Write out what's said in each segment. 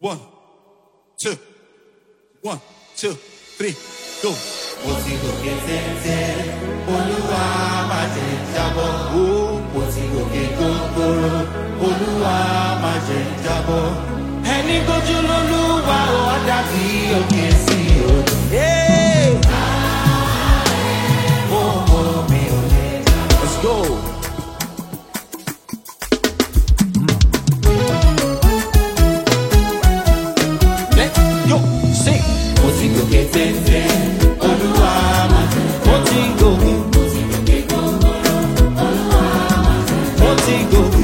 1, 2, 1, 2, 3, go. Mo ti gòkè téńté, Olúwa má jẹ́ n jábọ́. Mo ti gòkè gògòrò, Olúwa má jẹ́ n jábọ́. Ẹni gbójú lólúwa ó á dàbí òkè sí odò. Mo mi ò lè jábọ́. Let's go. Let's go. Sing. Mo ti gòkè téńté, Olúwa má jẹ́ n jábọ́. Mo ti gòkè. Mo ti gòkè gògòrò, Olúwa má jẹ́ n jábọ́. Mo ti gòkè.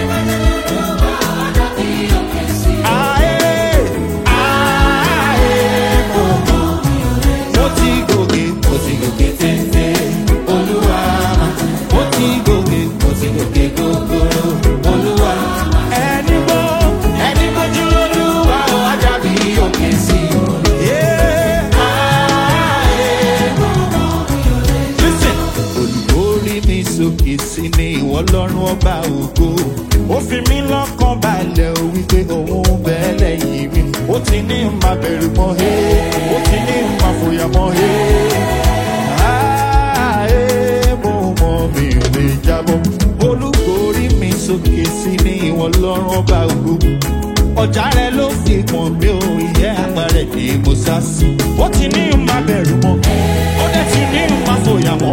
Ọlọ́run ọba ògo ó fi mí lọ́kàn balẹ̀ ó wípé òun ń bẹ lẹ́yìn mi ó ti ní má bẹ̀rù mọ́ ó ti ní má fòyà mọ́ mo mọ̀ mi ò lè jábọ́ olúborí mi sókè sí ní ìwọ̀n Ọlọ́run ọba ògo ọjà rẹ ló fi pọ̀n mi ò ìyẹ́ àpẹẹrẹ ní mo sá sí ó ti ní má bẹ̀rù mọ́ ó dẹ̀ ti ní má fòyà mọ́.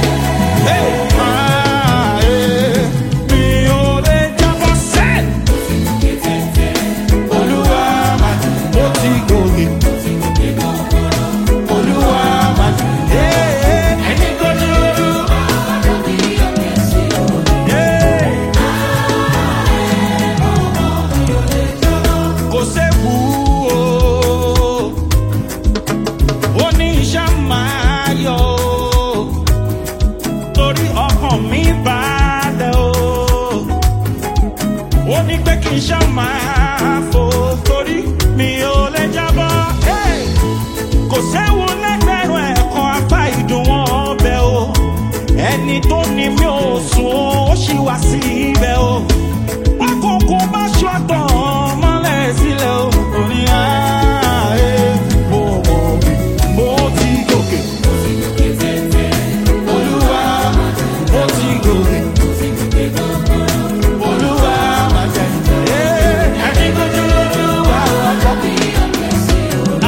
Ẹni tó ní mi ò sùn ó ṣì wá sí ibẹ̀ o. Akókó bá ṣọ́tàn mọ́lẹ̀ sílẹ̀ o. Orí ààyè mo mọ̀ mi, mo ti gòkè. Mo ti gòkè téńté, Olúwa má jẹ́ n jábọ́. Mo ti gòkè. Mo ti gòkè gògòrò, Olúwa má jẹ́ n jábọ́. Ẹni gbójú lólúwa ó á dàbí òkè sí odò.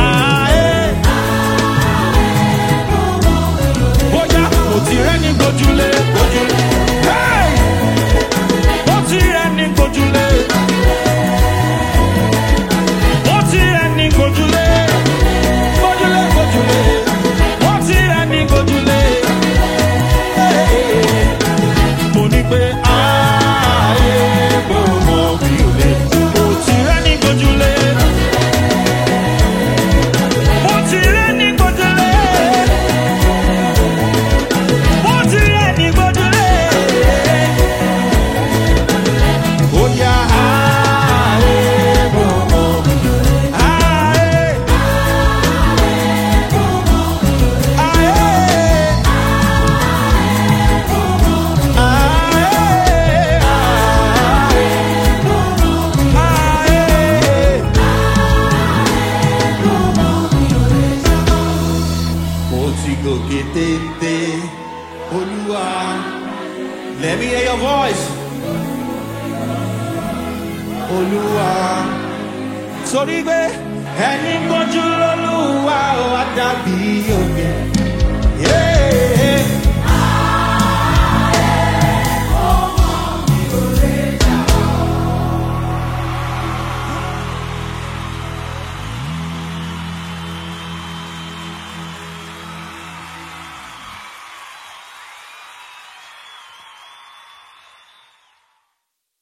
Bóyá mo ti rẹ́ni gbójúlé. Mo ti rẹ́ni gbójúlé. Mo ti rẹ́ni gbójúlé. Gbójúlé gbójúlé. Mo ti rẹ́ni gbójúlé. Mo ní pé ààyè mo mọ̀ mi ò lè. Mo ti rẹ́ni gbójúlé. Mo ti rẹ́ni gbójúlé. Mo ti rẹ́ni gbójúlé. Bóyá ààyè mo mọ̀ mi ò lè. Ààyè. Mo ti gòkè téńté, Olúwa. Let me hear your voice. Olúwa. Torí pé ẹni gbójú lólúwa ó á dàbí òkè.